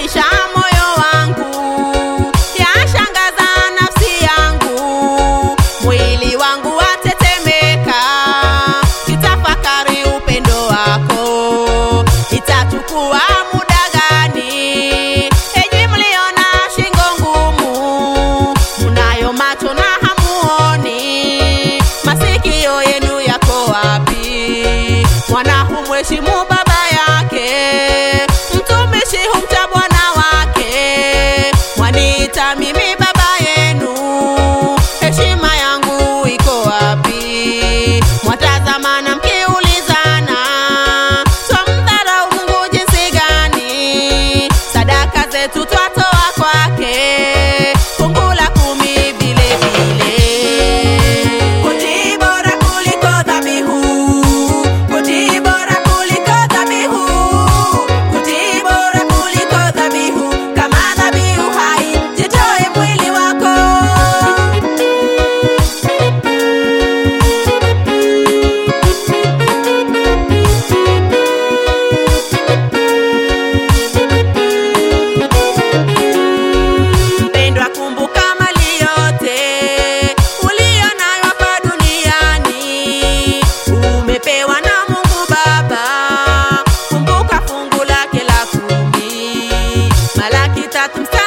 yafurahisha moyo wangu, yashangaza nafsi yangu, mwili wangu watetemeka, kitafakari upendo wako, itachukua muda gani? Enyi mliona shingo ngumu, munayo macho na hamuoni, masikio yenu yako wapi? Mwana humheshimu baba yake, mtumishi humcha bwana wake. Mwaniita mimi baba yenu, heshima yangu iko wapi? Mwatazamana mkiulizana, twamdharau Mungu jinsi gani? Sadaka zetu twatoa kwake, fungu la 10 vile vile. Kutii bora kuliko dhabihu, kutii bora kuliko dhabihu, kutii bora kuliko dhabihu. Kama dhabihu hai, jitoe mwili wako. Mpendwa, kumbuka mali yote uliyo nayo hapa duniani, umepewa na Mungu Baba. Kumbuka fungu lake la 10, Malaki 3